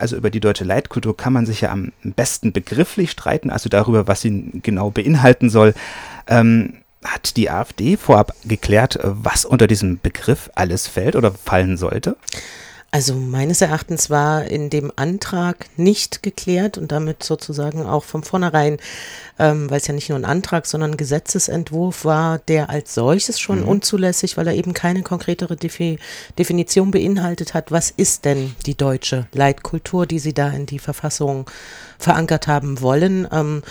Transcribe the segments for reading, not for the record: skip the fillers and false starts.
also über die deutsche Leitkultur kann man sich ja am besten begrifflich streiten, also darüber, was sie genau beinhalten soll. Hat die AfD vorab geklärt, was unter diesem Begriff alles fällt oder fallen sollte? Also meines Erachtens war in dem Antrag nicht geklärt und damit sozusagen auch von vornherein, weil es ja nicht nur ein Antrag, sondern ein Gesetzesentwurf war, der als solches schon unzulässig, weil er eben keine konkretere Definition beinhaltet hat. Was ist denn die deutsche Leitkultur, die sie da in die Verfassung verankert haben wollen?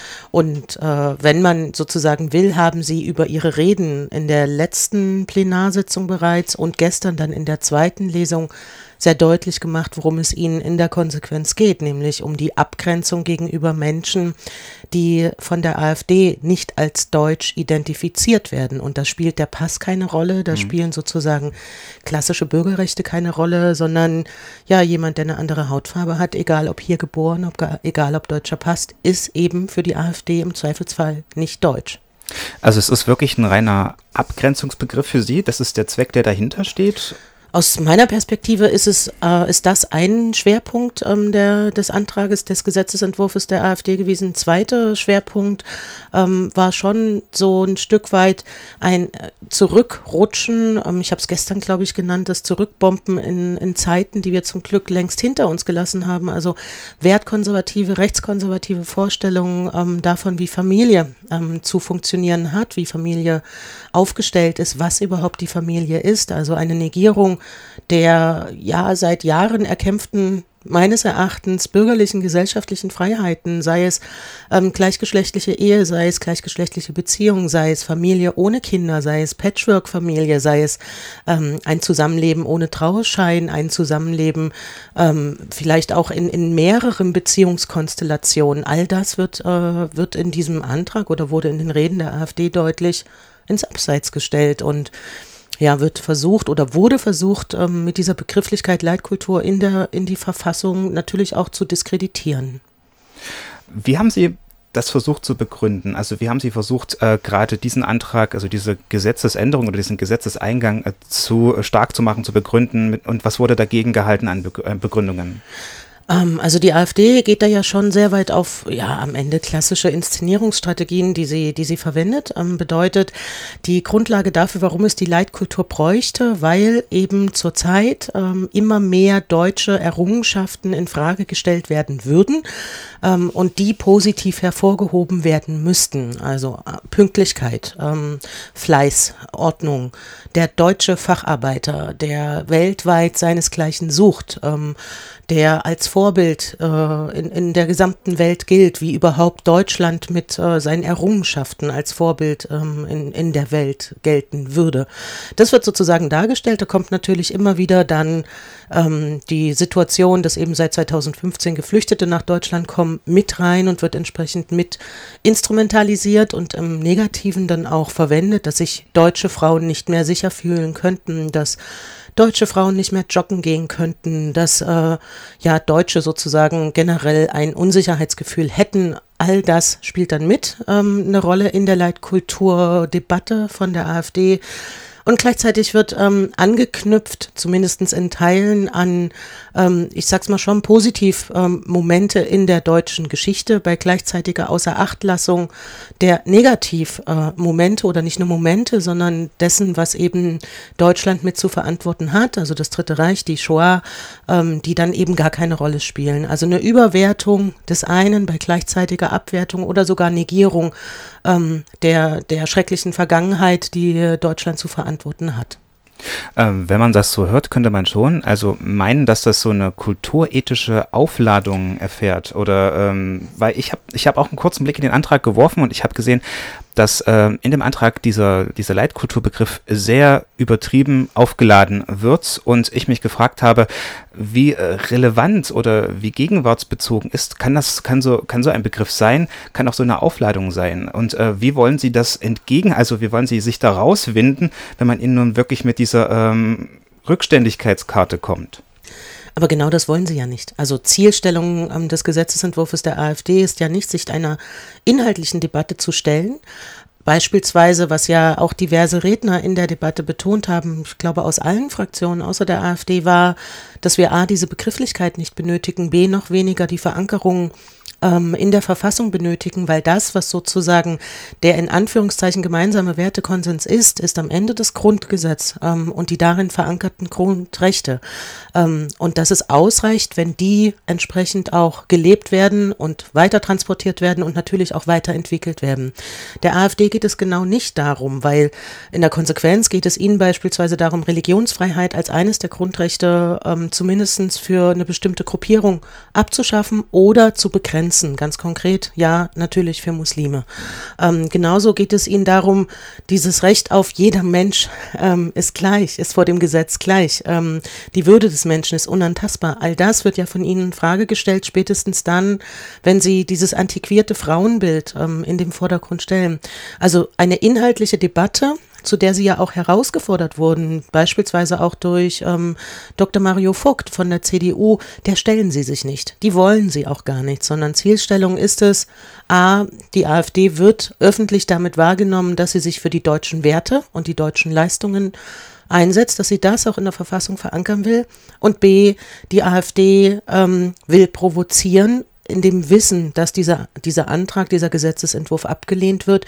Wenn man sozusagen will, haben sie über ihre Reden in der letzten Plenarsitzung bereits und gestern dann in der zweiten Lesung sehr deutlich gemacht, worum es ihnen in der Konsequenz geht, nämlich um die Abgrenzung gegenüber Menschen, die von der AfD nicht als deutsch identifiziert werden. Und da spielt der Pass keine Rolle, da spielen sozusagen klassische Bürgerrechte keine Rolle, sondern ja, jemand, der eine andere Hautfarbe hat, egal ob hier geboren, egal ob deutscher Pass, ist eben für die AfD im Zweifelsfall nicht deutsch. Also es ist wirklich ein reiner Abgrenzungsbegriff für Sie, das ist der Zweck, der dahinter steht? Aus meiner Perspektive ist das ein Schwerpunkt des Antrages, des Gesetzesentwurfs der AfD gewesen. Ein zweiter Schwerpunkt war schon so ein Stück weit ein Zurückrutschen, ich habe es gestern, glaube ich, genannt, das Zurückbomben in Zeiten, die wir zum Glück längst hinter uns gelassen haben. Also wertkonservative, rechtskonservative Vorstellungen davon, wie Familie zu funktionieren hat, wie Familie aufgestellt ist, was überhaupt die Familie ist. Also eine Negierung der ja seit Jahren erkämpften, meines Erachtens, bürgerlichen, gesellschaftlichen Freiheiten, sei es gleichgeschlechtliche Ehe, sei es gleichgeschlechtliche Beziehung, sei es Familie ohne Kinder, sei es Patchwork-Familie, sei es ein Zusammenleben ohne Trauerschein, ein Zusammenleben vielleicht auch in mehreren Beziehungskonstellationen. All das wird in diesem Antrag oder wurde in den Reden der AfD deutlich ins Abseits gestellt und ja, wurde versucht, mit dieser Begrifflichkeit Leitkultur in die Verfassung natürlich auch zu diskreditieren. Wie haben Sie das versucht zu begründen? Also wie haben Sie versucht, gerade diesen Antrag, also diese Gesetzesänderung oder diesen Gesetzeseingang zu stark zu machen, zu begründen? Und was wurde dagegen gehalten an Begründungen? Also die AfD geht da ja schon sehr weit auf, ja, am Ende klassische Inszenierungsstrategien, die sie verwendet. Bedeutet die Grundlage dafür, warum es die Leitkultur bräuchte, weil eben zurzeit immer mehr deutsche Errungenschaften in Frage gestellt werden würden und die positiv hervorgehoben werden müssten. Also Pünktlichkeit, Fleiß, Ordnung, der deutsche Facharbeiter, der weltweit seinesgleichen sucht, der als Vorbild in der gesamten Welt gilt, wie überhaupt Deutschland mit seinen Errungenschaften als Vorbild in der Welt gelten würde. Das wird sozusagen dargestellt. Da kommt natürlich immer wieder dann die Situation, dass eben seit 2015 Geflüchtete nach Deutschland kommen, mit rein und wird entsprechend mit instrumentalisiert und im Negativen dann auch verwendet, dass sich deutsche Frauen nicht mehr sicher fühlen könnten, dass deutsche Frauen nicht mehr joggen gehen könnten, dass Deutsche sozusagen generell ein Unsicherheitsgefühl hätten. All das spielt dann mit eine Rolle in der Leitkulturdebatte von der AfD. Und gleichzeitig wird angeknüpft, zumindest in Teilen, an, ich sag's mal schon, positiv Momente in der deutschen Geschichte bei gleichzeitiger Außerachtlassung der Negativ-Momente oder nicht nur Momente, sondern dessen, was eben Deutschland mit zu verantworten hat, also das Dritte Reich, die Shoah, die dann eben gar keine Rolle spielen. Also eine Überwertung des einen bei gleichzeitiger Abwertung oder sogar Negierung der schrecklichen Vergangenheit, die Deutschland zu verantworten hat. Wenn man das so hört, könnte man schon also meinen, dass das so eine kulturethische Aufladung erfährt. Oder weil ich hab auch einen kurzen Blick in den Antrag geworfen und ich habe gesehen, dass in dem Antrag dieser Leitkulturbegriff sehr übertrieben aufgeladen wird und ich mich gefragt habe, wie relevant oder wie gegenwartsbezogen ist, kann so ein Begriff sein, kann auch so eine Aufladung sein und wie wollen Sie das wie wollen Sie sich da rauswinden, wenn man Ihnen nun wirklich mit dieser Rückständigkeitskarte kommt? Aber genau das wollen sie ja nicht. Also Zielstellung des Gesetzesentwurfs der AfD ist ja nicht, sich einer inhaltlichen Debatte zu stellen, beispielsweise, was ja auch diverse Redner in der Debatte betont haben, ich glaube aus allen Fraktionen außer der AfD, war, dass wir A, diese Begrifflichkeit nicht benötigen, B, noch weniger die Verankerung in der Verfassung benötigen, weil das, was sozusagen der in Anführungszeichen gemeinsame Wertekonsens ist am Ende das Grundgesetz und die darin verankerten Grundrechte. Und dass es ausreicht, wenn die entsprechend auch gelebt werden und weiter transportiert werden und natürlich auch weiterentwickelt werden. Der AfD geht es genau nicht darum, weil in der Konsequenz geht es ihnen beispielsweise darum, Religionsfreiheit als eines der Grundrechte zumindest für eine bestimmte Gruppierung abzuschaffen oder zu begrenzen. Ganz konkret, ja, natürlich für Muslime. Genauso geht es ihnen darum, dieses Recht auf jeder Mensch ist gleich, ist vor dem Gesetz gleich. Die Würde des Menschen ist unantastbar. All das wird ja von ihnen in Frage gestellt, spätestens dann, wenn sie dieses antiquierte Frauenbild in den Vordergrund stellen. Also eine inhaltliche Debatte, zu der sie ja auch herausgefordert wurden, beispielsweise auch durch Dr. Mario Vogt von der CDU, der stellen sie sich nicht. Die wollen sie auch gar nicht, sondern Zielstellung ist es, A, die AfD wird öffentlich damit wahrgenommen, dass sie sich für die deutschen Werte und die deutschen Leistungen einsetzt, dass sie das auch in der Verfassung verankern will, und B, die AfD will provozieren in dem Wissen, dass dieser Antrag, dieser Gesetzesentwurf abgelehnt wird.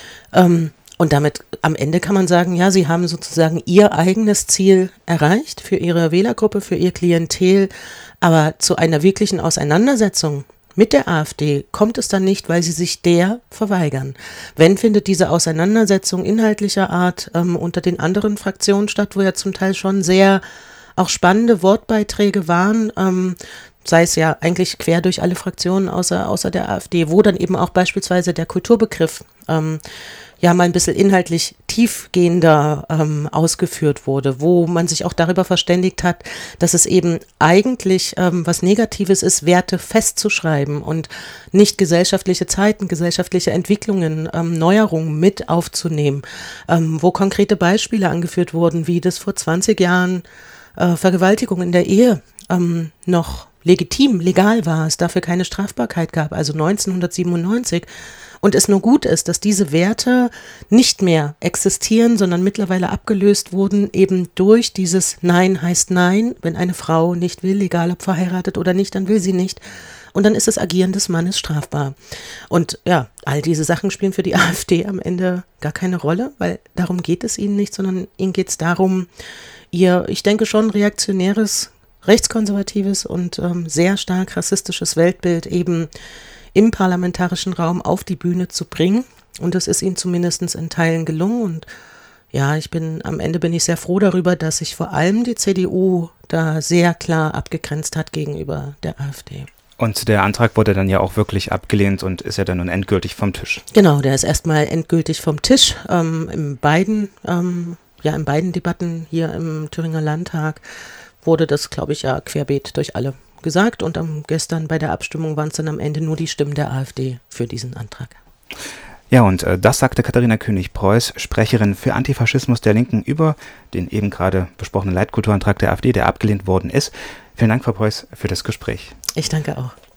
Und damit am Ende kann man sagen, ja, sie haben sozusagen ihr eigenes Ziel erreicht für ihre Wählergruppe, für ihr Klientel, aber zu einer wirklichen Auseinandersetzung mit der AfD kommt es dann nicht, weil sie sich der verweigern. Wenn findet diese Auseinandersetzung inhaltlicher Art unter den anderen Fraktionen statt, wo ja zum Teil schon sehr auch spannende Wortbeiträge waren, sei es ja eigentlich quer durch alle Fraktionen außer der AfD, wo dann eben auch beispielsweise der Kulturbegriff ja mal ein bisschen inhaltlich tiefgehender ausgeführt wurde, wo man sich auch darüber verständigt hat, dass es eben eigentlich was Negatives ist, Werte festzuschreiben und nicht gesellschaftliche Zeiten, gesellschaftliche Entwicklungen, Neuerungen mit aufzunehmen, wo konkrete Beispiele angeführt wurden, wie das vor 20 Jahren Vergewaltigung in der Ehe noch legal war, es dafür keine Strafbarkeit gab, also 1997, und es nur gut ist, dass diese Werte nicht mehr existieren, sondern mittlerweile abgelöst wurden, eben durch dieses Nein heißt Nein. Wenn eine Frau nicht will, egal ob verheiratet oder nicht, dann will sie nicht. Und dann ist das Agieren des Mannes strafbar. Und ja, all diese Sachen spielen für die AfD am Ende gar keine Rolle, weil darum geht es ihnen nicht, sondern ihnen geht es darum, ihr, ich denke schon, reaktionäres, rechtskonservatives und sehr stark rassistisches Weltbild eben im parlamentarischen Raum auf die Bühne zu bringen. Und das ist ihnen zumindest in Teilen gelungen. Und ja, am Ende bin ich sehr froh darüber, dass sich vor allem die CDU da sehr klar abgegrenzt hat gegenüber der AfD. Und der Antrag wurde dann ja auch wirklich abgelehnt und ist ja dann nun endgültig vom Tisch. Genau, der ist erstmal endgültig vom Tisch. In beiden Debatten hier im Thüringer Landtag wurde das, glaube ich, ja querbeet durch alle gesagt, und gestern bei der Abstimmung waren es dann am Ende nur die Stimmen der AfD für diesen Antrag. Ja, und das sagte Katharina König-Preuß, Sprecherin für Antifaschismus der Linken, über den eben gerade besprochenen Leitkulturantrag der AfD, der abgelehnt worden ist. Vielen Dank, Frau Preuß, für das Gespräch. Ich danke auch.